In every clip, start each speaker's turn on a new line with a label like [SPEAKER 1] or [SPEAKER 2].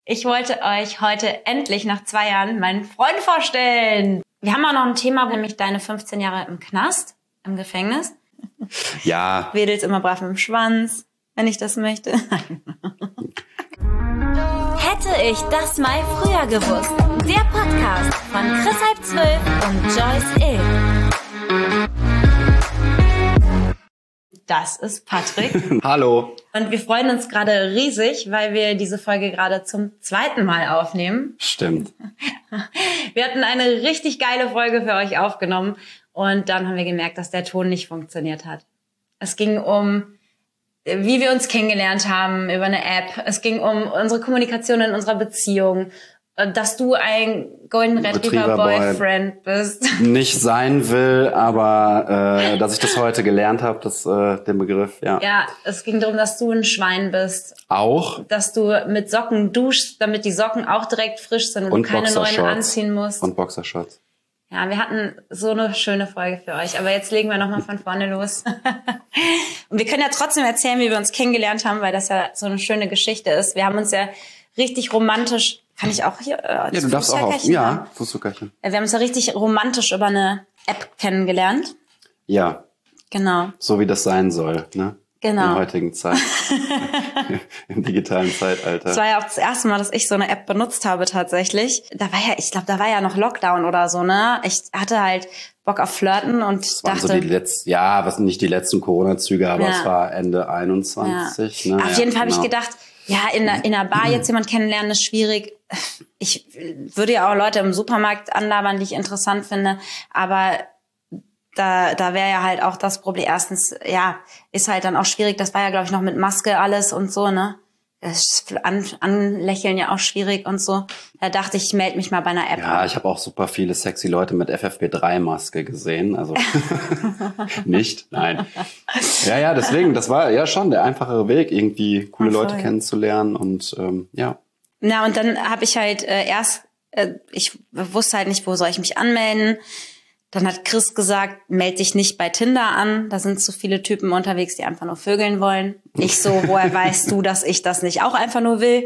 [SPEAKER 1] Ich wollte euch heute endlich nach 2 Jahren meinen Freund vorstellen. Wir haben auch noch ein Thema, nämlich deine 15 Jahre im Knast, im Gefängnis.
[SPEAKER 2] Ja.
[SPEAKER 1] Wedelst immer brav mit dem Schwanz, wenn ich das möchte.
[SPEAKER 3] Hätte ich das mal früher gewusst. Der Podcast von Chris halb 12 und Joyce Ill.
[SPEAKER 1] Das ist Patrick.
[SPEAKER 2] Hallo.
[SPEAKER 1] Und wir freuen uns gerade riesig, weil wir diese Folge gerade zum 2. Mal aufnehmen.
[SPEAKER 2] Stimmt.
[SPEAKER 1] Wir hatten eine richtig geile Folge für euch aufgenommen und dann haben wir gemerkt, dass der Ton nicht funktioniert hat. Es ging um, wie wir uns kennengelernt haben über eine App. Es ging um unsere Kommunikation in unserer Beziehung. Dass du ein Golden Retriever Boyfriend bist.
[SPEAKER 2] Nicht sein will, aber dass ich das heute gelernt habe, den Begriff, ja.
[SPEAKER 1] Ja, es ging darum, dass du ein Schwein bist.
[SPEAKER 2] Auch.
[SPEAKER 1] Dass du mit Socken duschst, damit die Socken auch direkt frisch sind und du keine neuen anziehen musst.
[SPEAKER 2] Und Boxershorts.
[SPEAKER 1] Ja, wir hatten so eine schöne Folge für euch, aber jetzt legen wir nochmal von vorne los. Und wir können ja trotzdem erzählen, wie wir uns kennengelernt haben, weil das ja so eine schöne Geschichte ist. Wir haben uns ja richtig romantisch, kann ich auch hier?
[SPEAKER 2] Ja, du darfst auch auf. Ja, Fußzuckerchen.
[SPEAKER 1] Wir haben uns ja richtig romantisch über eine App kennengelernt.
[SPEAKER 2] Ja.
[SPEAKER 1] Genau.
[SPEAKER 2] So wie das sein soll, ne?
[SPEAKER 1] Genau.
[SPEAKER 2] In der heutigen Zeit. Im digitalen Zeitalter.
[SPEAKER 1] Das war ja auch das erste Mal, dass ich so eine App benutzt habe tatsächlich. Ich glaube, da war ja noch Lockdown oder so, ne? Ich hatte halt Bock auf Flirten und
[SPEAKER 2] das waren
[SPEAKER 1] dachte...
[SPEAKER 2] so was sind nicht die letzten Corona-Züge, aber es war Ende 21.
[SPEAKER 1] Ja.
[SPEAKER 2] Ne?
[SPEAKER 1] Auf jeden Fall
[SPEAKER 2] genau.
[SPEAKER 1] habe ich gedacht, ja, in einer Bar jetzt jemand kennenlernen ist schwierig. Ich würde ja auch Leute im Supermarkt anlabern, die ich interessant finde, aber da wäre ja halt auch das Problem. Erstens, ja, ist halt dann auch schwierig. Das war ja, glaube ich, noch mit Maske alles und so, ne? Das ist Anlächeln ja auch schwierig und so. Da dachte ich melde mich mal bei einer App an.
[SPEAKER 2] Ja, ich habe auch super viele sexy Leute mit FFP3-Maske gesehen. Also nicht, nein. Ja, deswegen, das war ja schon der einfachere Weg, irgendwie coole Leute kennenzulernen und ja.
[SPEAKER 1] Na, und dann habe ich halt ich wusste halt nicht, wo soll ich mich anmelden. Dann hat Chris gesagt, melde dich nicht bei Tinder an. Da sind zu viele Typen unterwegs, die einfach nur vögeln wollen. Ich so, woher weißt du, dass ich das nicht auch einfach nur will?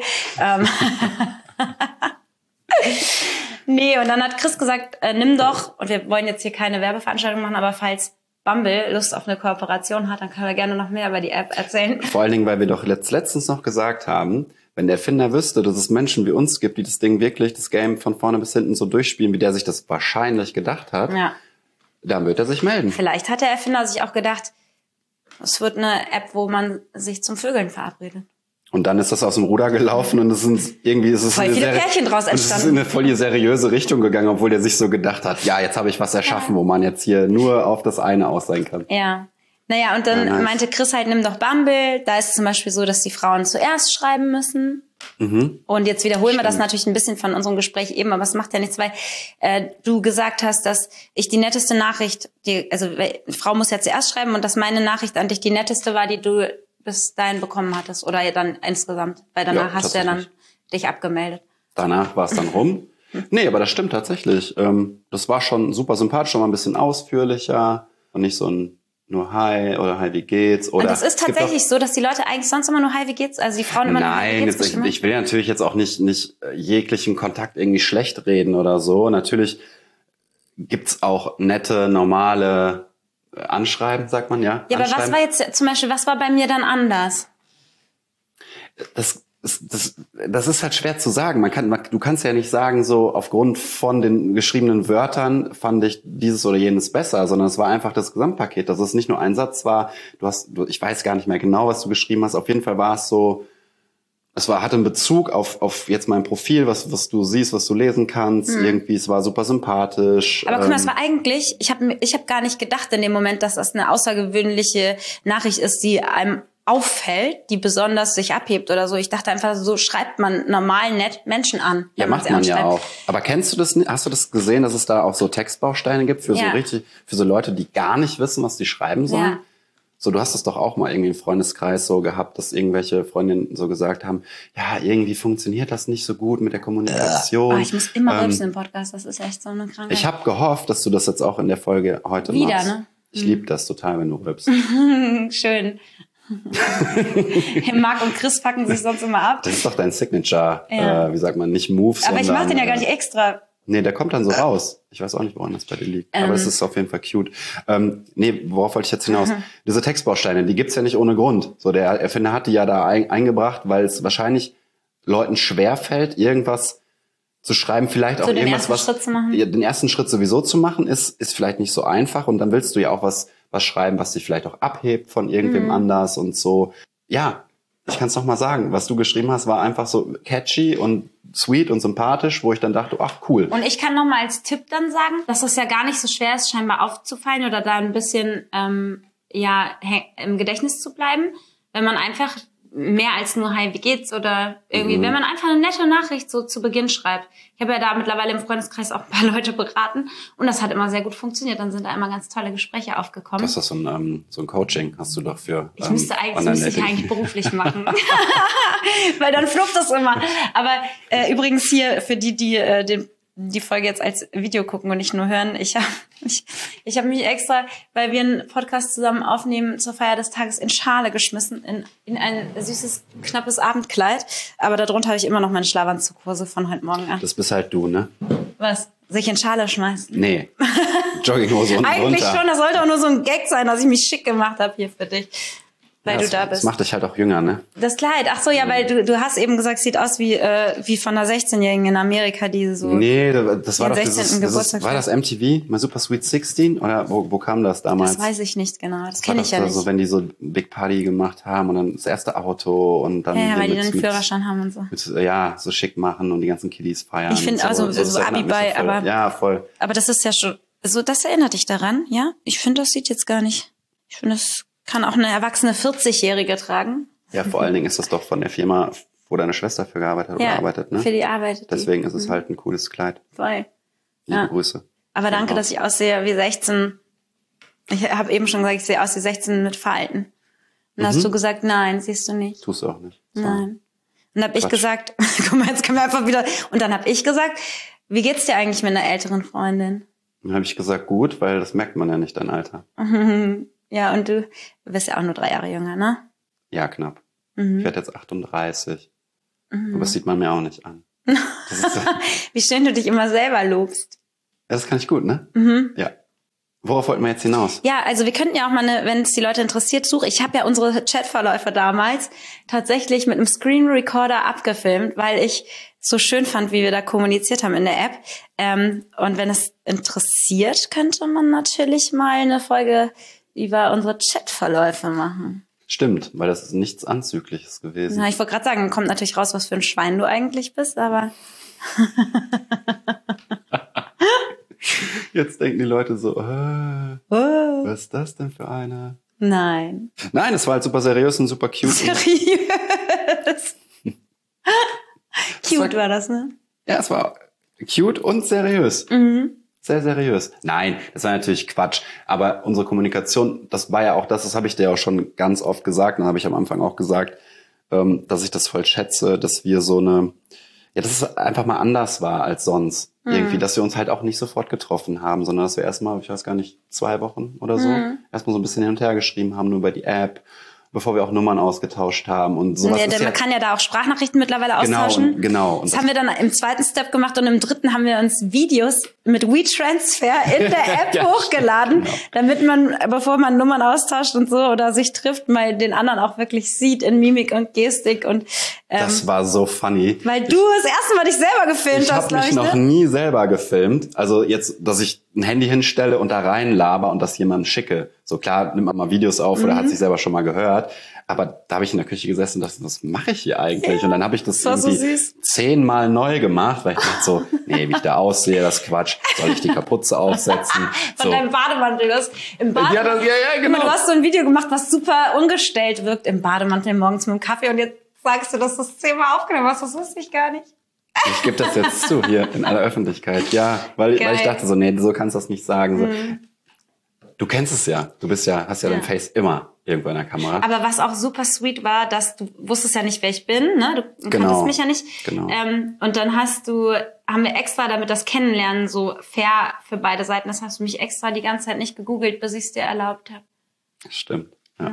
[SPEAKER 1] Nee, und dann hat Chris gesagt, nimm doch, und wir wollen jetzt hier keine Werbeveranstaltung machen, aber falls Bumble Lust auf eine Kooperation hat, dann können wir gerne noch mehr über die App erzählen.
[SPEAKER 2] Vor allen Dingen, weil wir doch letztens noch gesagt haben, wenn der Erfinder wüsste, dass es Menschen wie uns gibt, die das Ding wirklich, das Game von vorne bis hinten so durchspielen, wie der sich das wahrscheinlich gedacht hat, dann wird er sich melden.
[SPEAKER 1] Vielleicht hat der Erfinder sich auch gedacht, es wird eine App, wo man sich zum Vögeln verabredet.
[SPEAKER 2] Und dann ist das aus dem Ruder gelaufen und voll
[SPEAKER 1] viele Pärchen draus entstanden.
[SPEAKER 2] Es ist in eine voll seriöse Richtung gegangen, obwohl der sich so gedacht hat, ja, jetzt habe ich was erschaffen, wo man jetzt hier nur auf das eine aus sein kann.
[SPEAKER 1] Ja. Naja, und dann meinte Chris halt, nimm doch Bumble. Da ist es zum Beispiel so, dass die Frauen zuerst schreiben müssen. Mhm. Und jetzt wiederholen wir das natürlich ein bisschen von unserem Gespräch eben, aber es macht ja nichts, weil du gesagt hast, dass ich die netteste Nachricht, eine Frau muss ja zuerst schreiben und dass meine Nachricht an dich die netteste war, die du bis dahin bekommen hattest. Oder dann insgesamt, weil danach hast du ja dann dich abgemeldet.
[SPEAKER 2] Danach war es dann rum. Nee, aber das stimmt tatsächlich. Das war schon super sympathisch, schon mal ein bisschen ausführlicher und nicht so ein nur Hi oder Hi, wie geht's? Oder
[SPEAKER 1] und das ist tatsächlich so, dass die Leute eigentlich sonst immer nur Hi, wie geht's? Also die Frauen immer nur Hi, wie geht's?
[SPEAKER 2] Nein, ich will natürlich jetzt auch nicht jeglichen Kontakt irgendwie schlecht reden oder so. Natürlich gibt's auch nette, normale Anschreiben, sagt man, ja.
[SPEAKER 1] Ja, aber was war jetzt zum Beispiel, was war bei mir dann anders?
[SPEAKER 2] Das ist halt schwer zu sagen. Du kannst ja nicht sagen, so aufgrund von den geschriebenen Wörtern fand ich dieses oder jenes besser, sondern es war einfach das Gesamtpaket, dass es nicht nur ein Satz war. Ich weiß gar nicht mehr genau, was du geschrieben hast. Auf jeden Fall war es so, hatte einen Bezug auf jetzt mein Profil, was du siehst, was du lesen kannst. Irgendwie, es war super sympathisch.
[SPEAKER 1] Aber guck mal, das war eigentlich, ich hab gar nicht gedacht in dem Moment, dass das eine außergewöhnliche Nachricht ist, die einem auffällt, die besonders sich abhebt oder so. Ich dachte einfach, so schreibt man normal nett Menschen an.
[SPEAKER 2] Ja, macht man ja auch. Aber kennst du das? Hast du das gesehen, dass es da auch so Textbausteine gibt für so Leute, die gar nicht wissen, was die schreiben sollen? Ja. So, du hast es doch auch mal irgendwie im Freundeskreis so gehabt, dass irgendwelche Freundinnen so gesagt haben, ja, irgendwie funktioniert das nicht so gut mit der Kommunikation.
[SPEAKER 1] Ich muss immer rülpsen im Podcast, das ist echt so eine Krankheit.
[SPEAKER 2] Ich habe gehofft, dass du das jetzt auch in der Folge heute machst.
[SPEAKER 1] Ne?
[SPEAKER 2] Ich liebe das total, wenn du rülpst.
[SPEAKER 1] Schön. Marc und Chris packen sich sonst immer ab.
[SPEAKER 2] Das ist doch dein Signature, wie sagt man, nicht Move,
[SPEAKER 1] aber ich mache den ja gar nicht extra.
[SPEAKER 2] Nee, der kommt dann so raus. Ich weiß auch nicht, woran das bei dir liegt. Aber es ist auf jeden Fall cute. Worauf wollte ich jetzt hinaus? Diese Textbausteine, die gibt's ja nicht ohne Grund. So, der Erfinder hat die ja da eingebracht, weil es wahrscheinlich Leuten schwerfällt, irgendwas zu schreiben, vielleicht auch irgendwas, den ersten Schritt sowieso zu machen, ist vielleicht nicht so einfach. Und dann willst du ja auch was schreiben, was dich vielleicht auch abhebt von irgendwem anders und so. Ja, ich kann es noch mal sagen. Was du geschrieben hast, war einfach so catchy und sweet und sympathisch, wo ich dann dachte, ach cool.
[SPEAKER 1] Und ich kann noch mal als Tipp dann sagen, dass es ja gar nicht so schwer ist, scheinbar aufzufallen oder da ein bisschen im Gedächtnis zu bleiben, wenn man einfach mehr als nur Hi, wie geht's oder irgendwie, wenn man einfach eine nette Nachricht so zu Beginn schreibt. Ich habe ja da mittlerweile im Freundeskreis auch ein paar Leute beraten und das hat immer sehr gut funktioniert. Dann sind da immer ganz tolle Gespräche aufgekommen.
[SPEAKER 2] Das ist so ein Coaching, hast du doch für
[SPEAKER 1] das müsste ich eigentlich beruflich machen. Weil dann fluppt das immer. Aber übrigens hier, für die Folge jetzt als Video gucken und nicht nur hören. Ich hab mich extra, weil wir einen Podcast zusammen aufnehmen, zur Feier des Tages in Schale geschmissen, in ein süßes, knappes Abendkleid. Aber darunter habe ich immer noch meine Schlafanzughose von heute Morgen an.
[SPEAKER 2] Das bist halt du, ne?
[SPEAKER 1] Was? Sich in Schale schmeißen?
[SPEAKER 2] Nee. Jogginghose unten
[SPEAKER 1] eigentlich
[SPEAKER 2] runter.
[SPEAKER 1] Schon, das sollte auch nur so ein Gag sein, dass ich mich schick gemacht habe hier für dich. Weil du da bist.
[SPEAKER 2] Das macht dich halt auch jünger, ne?
[SPEAKER 1] Das Kleid. Ach so, ja, weil du hast eben gesagt, sieht aus wie von einer 16-Jährigen in Amerika, die so.
[SPEAKER 2] Nee, das war doch
[SPEAKER 1] Geburtstag.
[SPEAKER 2] War das MTV? My Super Sweet 16? Oder wo kam das damals?
[SPEAKER 1] Das weiß ich nicht genau. Das kenne ich ja nicht.
[SPEAKER 2] Also, wenn die so Big Party gemacht haben und dann das erste Auto und dann.
[SPEAKER 1] Ja, weil die dann einen Führerschein haben und so.
[SPEAKER 2] So schick machen und die ganzen Kiddies feiern.
[SPEAKER 1] Ich finde also so Abi-Ball, aber.
[SPEAKER 2] Ja, voll.
[SPEAKER 1] Aber das ist ja schon, so, das erinnert dich daran, ja? Ich finde, das sieht jetzt gar nicht. Ich finde, das kann auch eine erwachsene 40-Jährige tragen.
[SPEAKER 2] Ja, vor allen Dingen ist das doch von der Firma, wo deine Schwester für gearbeitet hat oder arbeitet, ne?
[SPEAKER 1] Für die arbeitet.
[SPEAKER 2] Deswegen ist es halt ein cooles Kleid.
[SPEAKER 1] Voll.
[SPEAKER 2] Liebe Grüße.
[SPEAKER 1] Aber danke, dass ich aussehe wie 16. Ich habe eben schon gesagt, ich sehe aus wie 16 mit Falten. Und dann hast du gesagt, nein, siehst du nicht.
[SPEAKER 2] Tust du auch nicht. So.
[SPEAKER 1] Nein. Und dann habe ich gesagt, guck mal, jetzt können wir einfach wieder. Und dann habe ich gesagt, wie geht's dir eigentlich mit einer älteren Freundin?
[SPEAKER 2] Dann habe ich gesagt, gut, weil das merkt man ja nicht, dein Alter.
[SPEAKER 1] Ja, und du bist ja auch nur 3 Jahre jünger, ne?
[SPEAKER 2] Ja, knapp. Ich werde jetzt 38. Aber das sieht man mir auch nicht an. Das ist
[SPEAKER 1] wie schön du dich immer selber lobst.
[SPEAKER 2] Das kann ich gut, ne? Ja. Worauf wollten wir jetzt hinaus?
[SPEAKER 1] Ja, also wir könnten ja auch mal, wenn es die Leute interessiert, ich habe ja unsere Chatverläufe damals tatsächlich mit einem Screen Recorder abgefilmt, weil ich so schön fand, wie wir da kommuniziert haben in der App. Und wenn es interessiert, könnte man natürlich mal eine Folge über unsere Chatverläufe machen.
[SPEAKER 2] Stimmt, weil das ist nichts Anzügliches gewesen.
[SPEAKER 1] Na, ich wollte gerade sagen, kommt natürlich raus, was für ein Schwein du eigentlich bist, aber...
[SPEAKER 2] Jetzt denken die Leute so, was ist das denn für eine?
[SPEAKER 1] Nein.
[SPEAKER 2] Nein, es war halt super seriös und super cute.
[SPEAKER 1] Seriös. Cute war das, ne?
[SPEAKER 2] Ja, es war cute und seriös. Sehr seriös. Nein, das war natürlich Quatsch. Aber unsere Kommunikation, das war ja auch das habe ich dir auch schon ganz oft gesagt. Und habe ich am Anfang auch gesagt, dass ich das voll schätze, dass wir dass es einfach mal anders war als sonst. Irgendwie, dass wir uns halt auch nicht sofort getroffen haben, sondern dass wir erstmal, ich weiß gar nicht, 2 Wochen oder so, erstmal so ein bisschen hin und her geschrieben haben, nur über die App, bevor wir auch Nummern ausgetauscht haben und sowas.
[SPEAKER 1] Ja, man kann ja da auch Sprachnachrichten mittlerweile austauschen.
[SPEAKER 2] Genau.
[SPEAKER 1] Und das haben wir dann im 2. Step gemacht und im 3. haben wir uns Videos mit WeTransfer in der App hochgeladen, damit man, bevor man Nummern austauscht und so oder sich trifft, mal den anderen auch wirklich sieht in Mimik und Gestik und
[SPEAKER 2] das war so funny.
[SPEAKER 1] Weil du das erste Mal dich selber gefilmt hast, glaube ich.
[SPEAKER 2] Ich habe mich noch nie selber gefilmt. Also jetzt, dass ich ein Handy hinstelle und da rein laber und das jemandem schicke. So klar, nimmt man mal Videos auf oder hat sich selber schon mal gehört. Aber da habe ich in der Küche gesessen und dachte, was mache ich hier eigentlich? Und dann habe ich das irgendwie 10-mal neu gemacht, weil ich dachte so, nee, wie ich da aussehe, das ist Quatsch. Soll ich die Kapuze aufsetzen?
[SPEAKER 1] Von deinem Bademantel. Im Bademantel.
[SPEAKER 2] Ja, genau.
[SPEAKER 1] Du hast so ein Video gemacht, was super ungestellt wirkt im Bademantel morgens mit dem Kaffee und jetzt sagst du, dass du das 10-mal aufgenommen hast. Das wusste ich gar nicht.
[SPEAKER 2] Ich gebe das jetzt zu, hier in aller Öffentlichkeit. Ja, weil ich dachte so, nee, so kannst du das nicht sagen. So. Du kennst es ja. Hast ja dein Face immer irgendwo in der Kamera.
[SPEAKER 1] Aber was auch super sweet war, dass du wusstest ja nicht, wer ich bin, ne? Du kanntest mich ja nicht.
[SPEAKER 2] Genau.
[SPEAKER 1] Und dann haben wir extra, damit das Kennenlernen so fair für beide Seiten ist, hast du mich extra die ganze Zeit nicht gegoogelt, bis ich es dir erlaubt habe.
[SPEAKER 2] Stimmt, ja.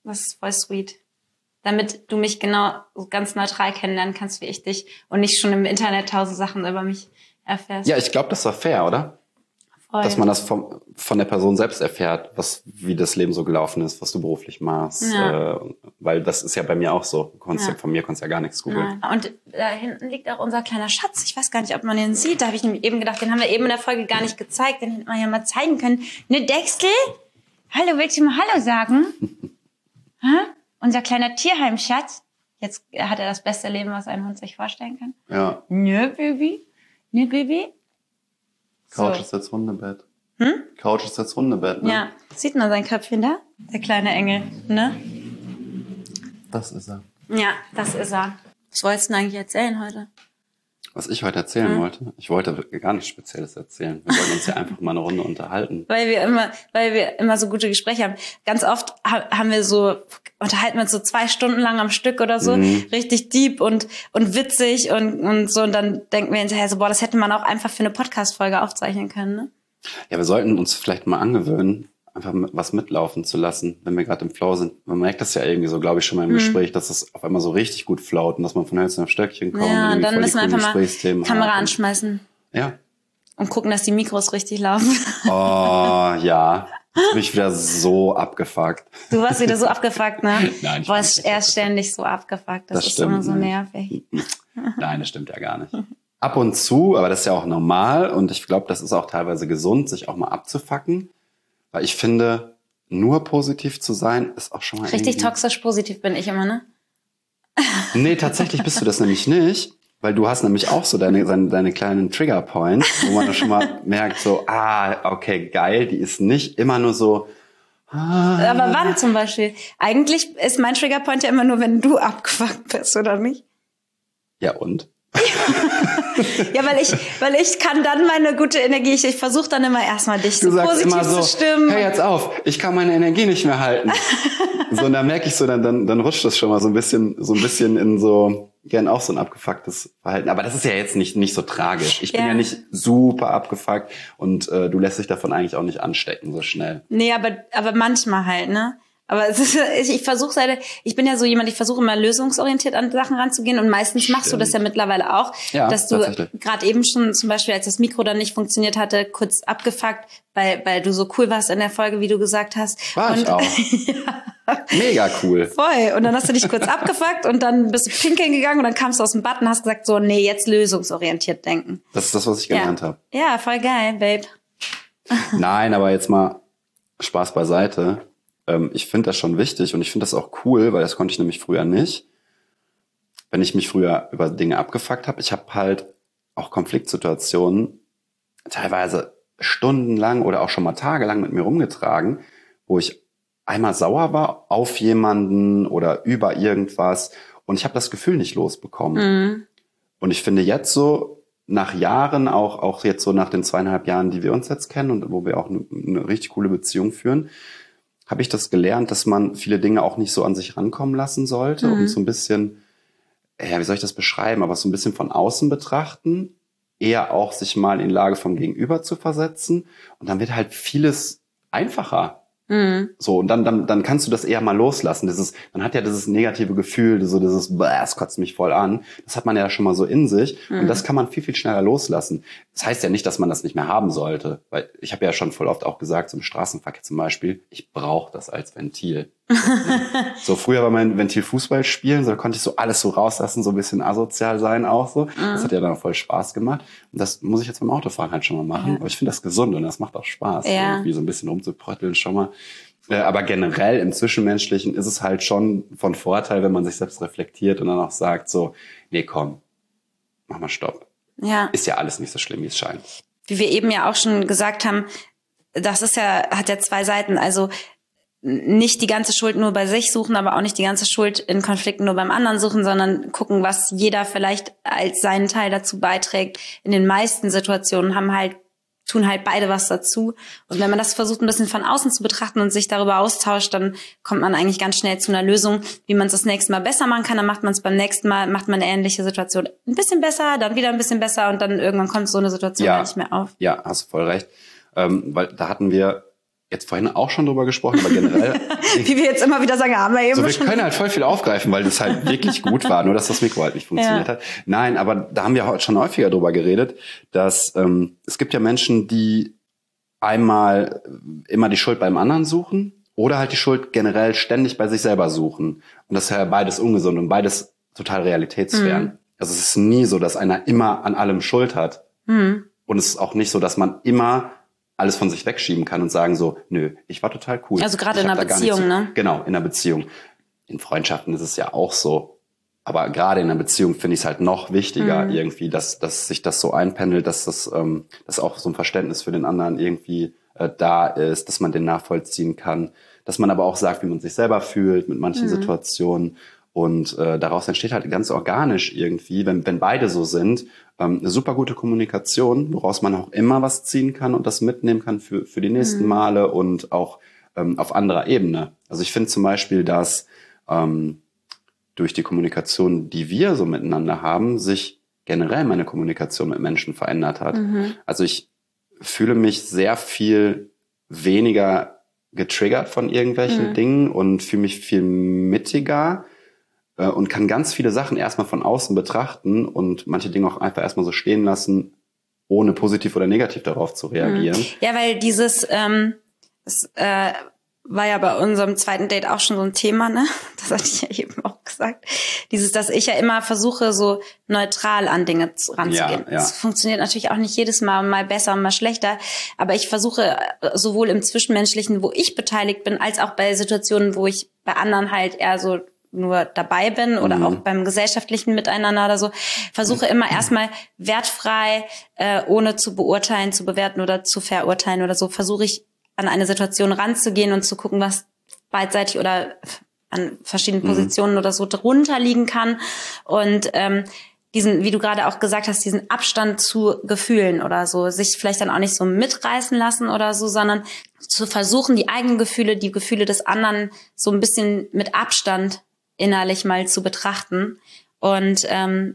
[SPEAKER 1] Das ist voll sweet. Damit du mich genau ganz neutral kennenlernen kannst, wie ich dich und nicht schon im Internet 1000 Sachen über mich erfährst.
[SPEAKER 2] Ja, ich glaube, das war fair, oder? Voll. Dass man das von der Person selbst erfährt, wie das Leben so gelaufen ist, was du beruflich machst. Ja. Weil das ist ja bei mir auch so. Von mir konntest ja gar nichts googeln.
[SPEAKER 1] Ja. Und da hinten liegt auch unser kleiner Schatz. Ich weiß gar nicht, ob man den sieht. Da habe ich nämlich eben gedacht, den haben wir eben in der Folge gar nicht gezeigt. Den hätte man ja mal zeigen können. Ne, Dextel? Hallo, willst du mal Hallo sagen? Unser kleiner Tierheimschatz. Jetzt hat er das beste Leben, was ein Hund sich vorstellen kann.
[SPEAKER 2] Ja.
[SPEAKER 1] Ne, Baby? Ne, Baby?
[SPEAKER 2] Couch ist jetzt Hundebett. Couch ist jetzt Hundebett, ne?
[SPEAKER 1] Ja. Sieht man sein Köpfchen da? Der kleine Engel, ne?
[SPEAKER 2] Das ist er.
[SPEAKER 1] Ja, das ist er. Was wolltest du denn eigentlich erzählen heute?
[SPEAKER 2] Was ich heute erzählen wollte? Ich wollte gar nichts Spezielles erzählen. Wir wollten uns ja einfach mal eine Runde unterhalten.
[SPEAKER 1] Weil wir immer so gute Gespräche haben. Ganz oft unterhalten wir uns so 2 Stunden lang am Stück oder so. Richtig deep und witzig und so. Und dann denken wir hinterher so, das hätte man auch einfach für eine Podcast-Folge aufzeichnen können, ne?
[SPEAKER 2] Ja, wir sollten uns vielleicht mal angewöhnen, einfach was mitlaufen zu lassen, wenn wir gerade im Flow sind. Man merkt das ja irgendwie so, glaube ich, schon mal im Gespräch, dass es auf einmal so richtig gut float und dass man von Hölzchen auf Stöckchen kommt.
[SPEAKER 1] Ja, und dann müssen wir einfach mal Kamera anschmeißen.
[SPEAKER 2] Ja.
[SPEAKER 1] Und gucken, dass die Mikros richtig laufen.
[SPEAKER 2] Oh, ja. Jetzt bin ich wieder so abgefuckt.
[SPEAKER 1] Du warst wieder so abgefuckt, ne?
[SPEAKER 2] Nein,
[SPEAKER 1] er ist ständig so abgefuckt. Das ist
[SPEAKER 2] stimmt,
[SPEAKER 1] immer so nervig.
[SPEAKER 2] Nein, das stimmt ja gar nicht. Ab und zu, aber das ist ja auch normal und ich glaube, das ist auch teilweise gesund, sich auch mal abzufacken. Weil ich finde, nur positiv zu sein, ist auch schon mal
[SPEAKER 1] richtig toxisch positiv bin ich immer, ne?
[SPEAKER 2] Nee, tatsächlich bist du das nämlich nicht. Weil du hast nämlich auch so deine kleinen Trigger-Points, wo man dann schon mal merkt, so, okay, geil, die ist nicht immer nur so.
[SPEAKER 1] Aber wann zum Beispiel? Eigentlich ist mein Trigger-Point ja immer nur, wenn du abgefuckt bist, oder nicht?
[SPEAKER 2] Ja, und?
[SPEAKER 1] Ja, weil ich kann dann meine gute Energie, ich versuche dann immer erstmal dich so positiv zu stimmen.
[SPEAKER 2] Hör jetzt auf, ich kann meine Energie nicht mehr halten. So, und da merke ich so, dann rutscht das schon mal so ein bisschen in so, gern auch so ein abgefucktes Verhalten. Aber das ist ja jetzt nicht so tragisch. Ich bin ja nicht super abgefuckt und du lässt dich davon eigentlich auch nicht anstecken so schnell. Nee,
[SPEAKER 1] aber manchmal halt, ne? Aber ich bin ja so jemand, ich versuche immer lösungsorientiert an Sachen ranzugehen und meistens machst du das ja mittlerweile auch, dass du gerade eben schon zum Beispiel, als das Mikro dann nicht funktioniert hatte, kurz abgefuckt, weil du so cool warst in der Folge, wie du gesagt hast.
[SPEAKER 2] War ich auch. Ja. Mega cool.
[SPEAKER 1] Voll. Und dann hast du dich kurz abgefuckt und dann bist du pinkeln gegangen und dann kamst du aus dem Bad und hast gesagt so, nee, jetzt lösungsorientiert denken.
[SPEAKER 2] Das ist das, was ich gelernt habe.
[SPEAKER 1] Ja, voll geil, Babe.
[SPEAKER 2] Nein, aber jetzt mal Spaß beiseite. Ich finde das schon wichtig und ich finde das auch cool, weil das konnte ich nämlich früher nicht. Wenn ich mich früher über Dinge abgefuckt habe, ich habe halt auch Konfliktsituationen teilweise stundenlang oder auch schon mal tagelang mit mir rumgetragen, wo ich einmal sauer war auf jemanden oder über irgendwas und ich habe das Gefühl nicht losbekommen. Und ich finde jetzt so, nach Jahren, auch jetzt so nach den 2,5 Jahren, die wir uns jetzt kennen und wo wir auch eine richtig coole Beziehung führen, habe ich das gelernt, dass man viele Dinge auch nicht so an sich rankommen lassen sollte und so ein bisschen, wie soll ich das beschreiben, aber so ein bisschen von außen betrachten, eher auch sich mal in Lage vom Gegenüber zu versetzen und dann wird halt vieles einfacher. So, und dann kannst du das eher mal loslassen. Man hat ja dieses negative Gefühl, so dieses, es kotzt mich voll an. Das hat man ja schon mal so in sich. Und das kann man viel, viel schneller loslassen. Das heißt ja nicht, dass man das nicht mehr haben sollte. Weil ich habe ja schon voll oft auch gesagt, so im Straßenverkehr zum Beispiel, ich brauche das als Ventil. So, früher war mein Ventil Fußball spielen, so da konnte ich so alles so rauslassen, so ein bisschen asozial sein auch so. Das hat ja dann voll Spaß gemacht. Und das muss ich jetzt beim Autofahren halt schon mal machen. Aber ich finde das gesund und das macht auch Spaß, irgendwie so ein bisschen rumzuprötteln schon mal. Aber generell im Zwischenmenschlichen ist es halt schon von Vorteil, wenn man sich selbst reflektiert und dann auch sagt so, nee, komm, mach mal Stopp.
[SPEAKER 1] Ja.
[SPEAKER 2] Ist ja alles nicht so schlimm, wie es scheint.
[SPEAKER 1] Wie wir eben ja auch schon gesagt haben, hat ja 2 Seiten. Also nicht die ganze Schuld nur bei sich suchen, aber auch nicht die ganze Schuld in Konflikten nur beim anderen suchen, sondern gucken, was jeder vielleicht als seinen Teil dazu beiträgt. In den meisten Situationen tun halt beide was dazu. Und wenn man das versucht, ein bisschen von außen zu betrachten und sich darüber austauscht, dann kommt man eigentlich ganz schnell zu einer Lösung, wie man es das nächste Mal besser machen kann. Dann macht man es beim nächsten Mal, macht man eine ähnliche Situation ein bisschen besser, dann wieder ein bisschen besser und dann irgendwann kommt so eine Situation gar nicht mehr auf.
[SPEAKER 2] Ja, hast du voll recht. Weil da hatten wir jetzt vorhin auch schon drüber gesprochen, aber generell.
[SPEAKER 1] Wie wir jetzt immer wieder sagen, haben wir eben
[SPEAKER 2] so, wir
[SPEAKER 1] schon.
[SPEAKER 2] können halt voll viel aufgreifen, weil das halt wirklich gut war, nur dass das Mikro halt nicht funktioniert hat. Nein, aber da haben wir heute schon häufiger drüber geredet, dass es gibt ja Menschen, die einmal immer die Schuld beim anderen suchen oder halt die Schuld generell ständig bei sich selber suchen. Und das ist ja beides ungesund und beides total realitätsfern. Also es ist nie so, dass einer immer an allem Schuld hat. Und es ist auch nicht so, dass man immer alles von sich wegschieben kann und sagen so, nö, ich war total cool.
[SPEAKER 1] Also gerade in einer Beziehung, ne?
[SPEAKER 2] Genau, in einer Beziehung. In Freundschaften ist es ja auch so. Aber gerade in einer Beziehung finde ich es halt noch wichtiger irgendwie, dass sich das so einpendelt, dass dass auch so ein Verständnis für den anderen irgendwie da ist, dass man den nachvollziehen kann, dass man aber auch sagt, wie man sich selber fühlt mit manchen Situationen. Und daraus entsteht halt ganz organisch irgendwie, wenn beide so sind, eine super gute Kommunikation, woraus man auch immer was ziehen kann und das mitnehmen kann für die nächsten Male und auch auf anderer Ebene. Also ich finde zum Beispiel, dass durch die Kommunikation, die wir so miteinander haben, sich generell meine Kommunikation mit Menschen verändert hat. Also ich fühle mich sehr viel weniger getriggert von irgendwelchen Dingen und fühle mich viel mittiger und kann ganz viele Sachen erstmal von außen betrachten und manche Dinge auch einfach erstmal so stehen lassen, ohne positiv oder negativ darauf zu reagieren.
[SPEAKER 1] Ja, weil dieses war ja bei unserem zweiten Date auch schon so ein Thema, ne? Das hatte ich ja eben auch gesagt. Dass ich ja immer versuche, so neutral an Dinge ranzugehen.
[SPEAKER 2] Ja.
[SPEAKER 1] Das funktioniert natürlich auch nicht jedes Mal besser, mal schlechter. Aber ich versuche sowohl im Zwischenmenschlichen, wo ich beteiligt bin, als auch bei Situationen, wo ich bei anderen halt eher so nur dabei bin oder auch beim gesellschaftlichen Miteinander oder so, versuche immer erstmal wertfrei, ohne zu beurteilen, zu bewerten oder zu verurteilen oder so, versuche ich an eine Situation ranzugehen und zu gucken, was beidseitig oder an verschiedenen Positionen oder so drunter liegen kann. Und diesen, wie du gerade auch gesagt hast, diesen Abstand zu Gefühlen oder so, sich vielleicht dann auch nicht so mitreißen lassen oder so, sondern zu versuchen, die eigenen Gefühle, die Gefühle des anderen so ein bisschen mit Abstand innerlich mal zu betrachten. Und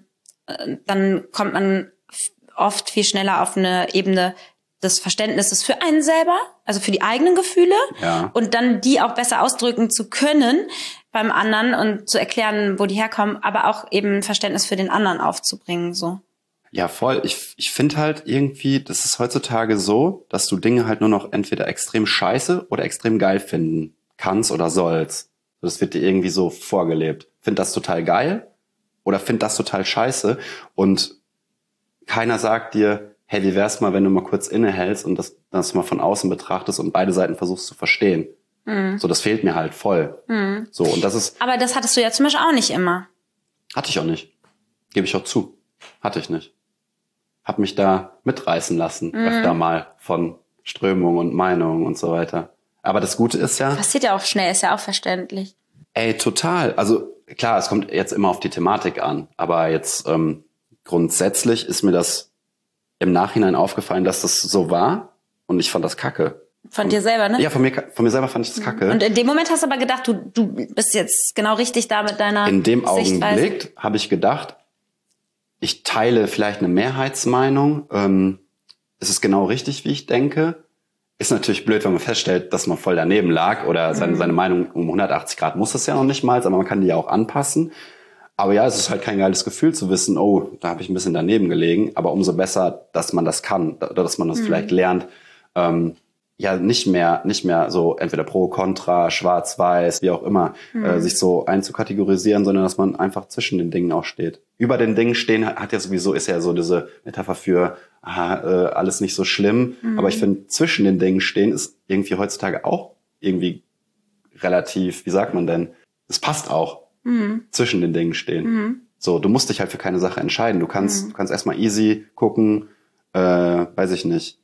[SPEAKER 1] dann kommt man oft viel schneller auf eine Ebene des Verständnisses für einen selber, also für die eigenen Gefühle und dann die auch besser ausdrücken zu können beim anderen und zu erklären, wo die herkommen, aber auch eben ein Verständnis für den anderen aufzubringen, so.
[SPEAKER 2] Ja, voll. Ich finde halt irgendwie, das ist heutzutage so, dass du Dinge halt nur noch entweder extrem scheiße oder extrem geil finden kannst oder sollst. Das wird dir irgendwie so vorgelebt. Find das total geil oder find das total scheiße und keiner sagt dir, hey, wie wär's mal, wenn du mal kurz innehältst und das mal von außen betrachtest und beide Seiten versuchst zu verstehen. So, das fehlt mir halt voll. So, und das ist...
[SPEAKER 1] Aber das hattest du ja zum Beispiel auch nicht immer.
[SPEAKER 2] Hatte ich auch nicht. Gebe ich auch zu. Hatte ich nicht. Hab mich da mitreißen lassen, öfter mal von Strömungen und Meinungen und so weiter. Aber das Gute ist ja...
[SPEAKER 1] Passiert ja auch schnell, ist ja auch verständlich.
[SPEAKER 2] Ey, total. Also klar, es kommt jetzt immer auf die Thematik an. Aber jetzt grundsätzlich ist mir das im Nachhinein aufgefallen, dass das so war. Und ich fand das kacke.
[SPEAKER 1] Von dir selber, ne?
[SPEAKER 2] Ja, von mir selber fand ich das kacke.
[SPEAKER 1] Und in dem Moment hast du aber gedacht, du bist jetzt genau richtig da mit deiner
[SPEAKER 2] In dem
[SPEAKER 1] Sichtweise.
[SPEAKER 2] Augenblick habe ich gedacht, ich teile vielleicht eine Mehrheitsmeinung. Es ist genau richtig, wie ich denke. Ist natürlich blöd, wenn man feststellt, dass man voll daneben lag oder seine Meinung um 180 Grad muss es ja noch nicht mal, aber man kann die ja auch anpassen. Aber ja, es ist halt kein geiles Gefühl zu wissen, oh, da habe ich ein bisschen daneben gelegen. Aber umso besser, dass man das kann oder dass man das vielleicht lernt, ja nicht mehr so entweder pro, contra, schwarz, weiß, wie auch immer, sich so einzukategorisieren, sondern dass man einfach zwischen den Dingen auch steht. Über den Dingen stehen ist ja so diese Metapher für alles nicht so schlimm. Aber ich finde, zwischen den Dingen stehen ist irgendwie heutzutage auch irgendwie relativ, wie sagt man denn? Es passt auch. Zwischen den Dingen stehen. So, du musst dich halt für keine Sache entscheiden. Du kannst erstmal easy gucken, weiß ich nicht,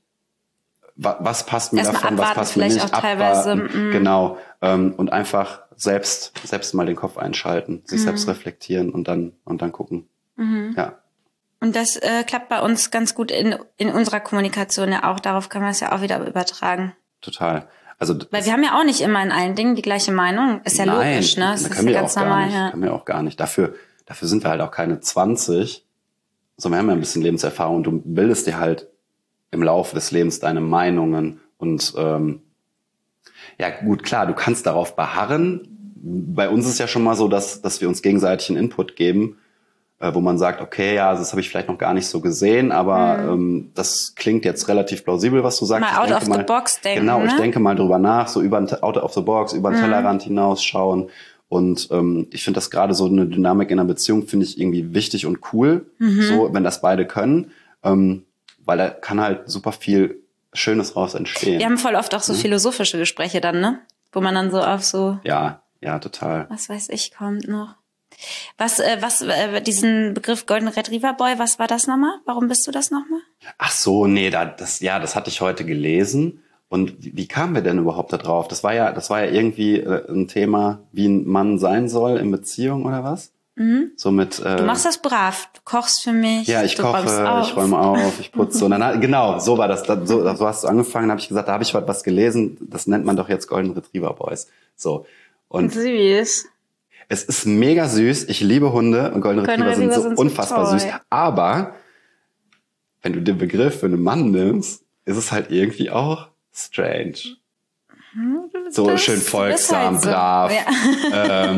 [SPEAKER 2] was passt mir
[SPEAKER 1] erst
[SPEAKER 2] davon, was passt mir nicht,
[SPEAKER 1] auch teilweise,
[SPEAKER 2] genau, und einfach selbst mal den Kopf einschalten, sich selbst reflektieren und dann gucken. Ja.
[SPEAKER 1] Und das klappt bei uns ganz gut in unserer Kommunikation ja auch. Darauf kann man es ja auch wieder übertragen.
[SPEAKER 2] Total. Also
[SPEAKER 1] weil wir haben ja auch nicht immer in allen Dingen die gleiche Meinung. Ist ja logisch, ne? Das ist ja ganz normal. Ja.
[SPEAKER 2] Können wir auch gar nicht. Dafür sind wir halt auch keine 20. Sondern wir haben ja ein bisschen Lebenserfahrung und du bildest dir halt im Laufe des Lebens deine Meinungen und Ja, gut, klar, du kannst darauf beharren. Bei uns ist ja schon mal so, dass wir uns gegenseitig einen Input geben, wo man sagt, okay, ja, das habe ich vielleicht noch gar nicht so gesehen, aber das klingt jetzt relativ plausibel, was du sagst.
[SPEAKER 1] Mal out of the box denken.
[SPEAKER 2] Genau,
[SPEAKER 1] ne?
[SPEAKER 2] Ich denke mal drüber nach, so out of the box, über den Tellerrand hinausschauen. Und ich finde das gerade so eine Dynamik in einer Beziehung, finde ich irgendwie wichtig und cool, so wenn das beide können, weil da kann halt super viel Schönes raus entstehen.
[SPEAKER 1] Wir haben voll oft auch so philosophische Gespräche dann, ne? Wo man dann so auf so...
[SPEAKER 2] Ja, total.
[SPEAKER 1] Was weiß ich, kommt noch. Was diesen Begriff Golden Retriever Boy, was war das nochmal? Warum bist du das nochmal?
[SPEAKER 2] Ach so, nee, das hatte ich heute gelesen. Und wie kamen wir denn überhaupt da drauf? Das war ja irgendwie ein Thema, wie ein Mann sein soll in Beziehung oder was? So mit,
[SPEAKER 1] du machst das brav, du kochst für mich.
[SPEAKER 2] Ja, ich koche, ich räume auf, ich putze. Und dann, genau, so war das. So hast du angefangen, habe ich gesagt, da habe ich was gelesen, das nennt man doch jetzt Golden Retriever Boys. So. Und
[SPEAKER 1] süß.
[SPEAKER 2] Es ist mega süß. Ich liebe Hunde und Golden Retriever sind so unfassbar süß. Aber wenn du den Begriff für einen Mann nimmst, ist es halt irgendwie auch strange. So schön folgsam,
[SPEAKER 1] halt so.
[SPEAKER 2] brav.
[SPEAKER 1] Ja.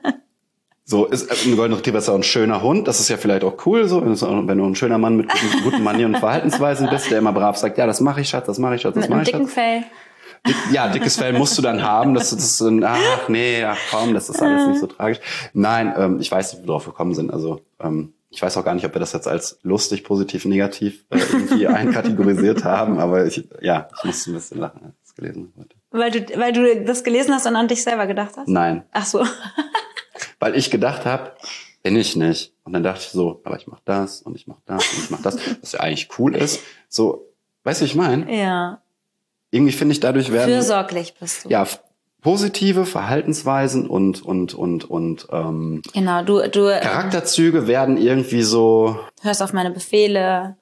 [SPEAKER 2] So ist ein Golden Retriever ist auch ein schöner Hund. Das ist ja vielleicht auch cool, so wenn du ein schöner Mann mit guten Manieren und Verhaltensweisen bist, der immer brav sagt, ja, das mache ich, Schatz, das mache ich, Schatz, das mache ich, Schatz.
[SPEAKER 1] Mit einem dicken Fell.
[SPEAKER 2] Ja, dickes Fell musst du dann haben. Das ist so komm, das ist alles nicht so tragisch. Nein, ich weiß nicht, wie wir drauf gekommen sind. Also ich weiß auch gar nicht, ob wir das jetzt als lustig, positiv, negativ irgendwie einkategorisiert haben. Aber ich musste ein bisschen lachen, als ich das gelesen habe.
[SPEAKER 1] Weil du das gelesen hast und an dich selber gedacht hast?
[SPEAKER 2] Nein.
[SPEAKER 1] Ach so.
[SPEAKER 2] Weil ich gedacht habe, bin ich nicht. Und dann dachte ich so, aber ich mache das und ich mache das und ich mache das, was ja eigentlich cool ist. So, weißt du, wie ich meine?
[SPEAKER 1] Ja.
[SPEAKER 2] Irgendwie finde ich, dadurch werden...
[SPEAKER 1] Fürsorglich bist du.
[SPEAKER 2] Ja, positive Verhaltensweisen und
[SPEAKER 1] genau, du
[SPEAKER 2] Charakterzüge werden irgendwie so...
[SPEAKER 1] Hörst auf meine Befehle.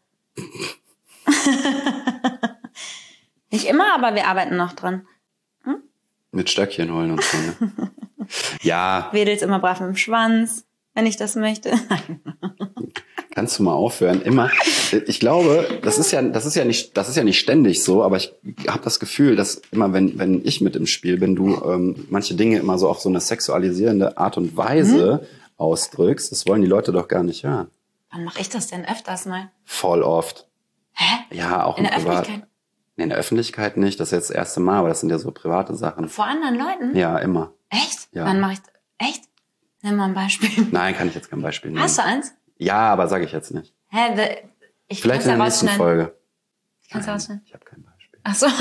[SPEAKER 1] Nicht immer, aber wir arbeiten noch dran.
[SPEAKER 2] Mit Stöckchen holen und so, ne? Ja.
[SPEAKER 1] Wedelst immer brav mit dem Schwanz, wenn ich das möchte.
[SPEAKER 2] Kannst du mal aufhören? Immer. Ich glaube, das ist ja nicht ständig so, aber ich habe das Gefühl, dass immer, wenn ich mit im Spiel bin, du manche Dinge immer so auf so eine sexualisierende Art und Weise ausdrückst. Das wollen die Leute doch gar nicht hören.
[SPEAKER 1] Wann mache ich das denn öfters mal?
[SPEAKER 2] Voll oft.
[SPEAKER 1] Hä?
[SPEAKER 2] Ja, auch
[SPEAKER 1] in der Öffentlichkeit?
[SPEAKER 2] Nee, in der Öffentlichkeit nicht. Das ist jetzt das erste Mal, aber das sind ja so private Sachen.
[SPEAKER 1] Vor anderen Leuten?
[SPEAKER 2] Ja, immer.
[SPEAKER 1] Echt?
[SPEAKER 2] Ja.
[SPEAKER 1] Wann mache ich das? Echt? Nimm mal ein Beispiel.
[SPEAKER 2] Nein, kann ich jetzt kein Beispiel nehmen.
[SPEAKER 1] Hast du eins?
[SPEAKER 2] Ja, aber sage ich jetzt nicht.
[SPEAKER 1] Hä?
[SPEAKER 2] Vielleicht in der nächsten Folge.
[SPEAKER 1] Kannst du rausschneiden?
[SPEAKER 2] Ich habe kein Beispiel.
[SPEAKER 1] Ach so.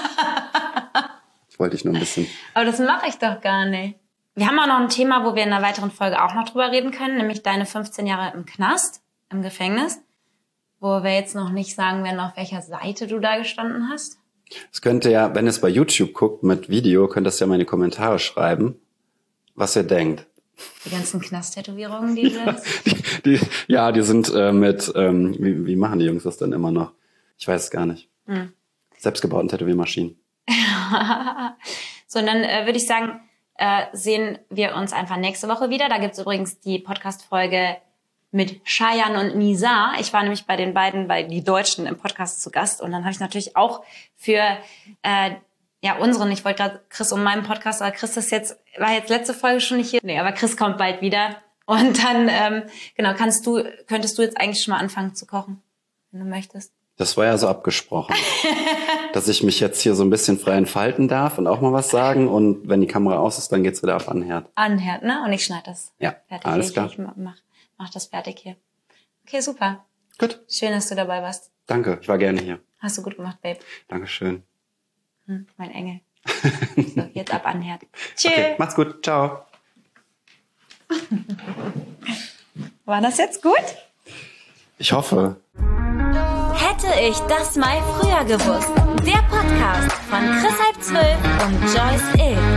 [SPEAKER 2] Ich wollte dich nur ein bisschen...
[SPEAKER 1] Aber das mache ich doch gar nicht. Wir haben auch noch ein Thema, wo wir in einer weiteren Folge auch noch drüber reden können, nämlich deine 15 Jahre im Knast, im Gefängnis, wo wir jetzt noch nicht sagen werden, auf welcher Seite du da gestanden hast.
[SPEAKER 2] Es könnte ja, wenn es bei YouTube guckt mit Video, könnt ihr es ja mal in die Kommentare schreiben, was ihr denkt.
[SPEAKER 1] Die ganzen Knast-Tätowierungen, die du hast?
[SPEAKER 2] Die sind wie machen die Jungs das denn immer noch? Ich weiß es gar nicht. Selbstgebauten Tätowiermaschinen.
[SPEAKER 1] So, und dann würde ich sagen, sehen wir uns einfach nächste Woche wieder. Da gibt's übrigens die Podcast-Folge mit Cheyenne und Nisa. Ich war nämlich bei den beiden, bei die Deutschen im Podcast zu Gast. Und dann habe ich natürlich auch für unseren, ich wollte gerade Chris um meinen Podcast, aber Chris war jetzt letzte Folge schon nicht hier. Nee, aber Chris kommt bald wieder. Und dann, könntest du jetzt eigentlich schon mal anfangen zu kochen, wenn du möchtest.
[SPEAKER 2] Das war ja so abgesprochen, dass ich mich jetzt hier so ein bisschen frei entfalten darf und auch mal was sagen. Und wenn die Kamera aus ist, dann geht's wieder auf Anherd.
[SPEAKER 1] Anherd, ne? Und ich schneide das.
[SPEAKER 2] Ja,
[SPEAKER 1] fertig.
[SPEAKER 2] Alles klar.
[SPEAKER 1] Ich mach das fertig hier. Okay, super.
[SPEAKER 2] Gut.
[SPEAKER 1] Schön, dass du dabei warst.
[SPEAKER 2] Danke, ich war gerne hier.
[SPEAKER 1] Hast du gut gemacht, Babe.
[SPEAKER 2] Dankeschön.
[SPEAKER 1] Mein Engel. So, jetzt ab Anherd. Tschüss.
[SPEAKER 2] Okay, macht's gut. Ciao.
[SPEAKER 1] War das jetzt gut?
[SPEAKER 2] Ich hoffe.
[SPEAKER 3] Hätte ich das mal früher gewusst. Der Podcast von Chris halb 12 und Joyce Ill.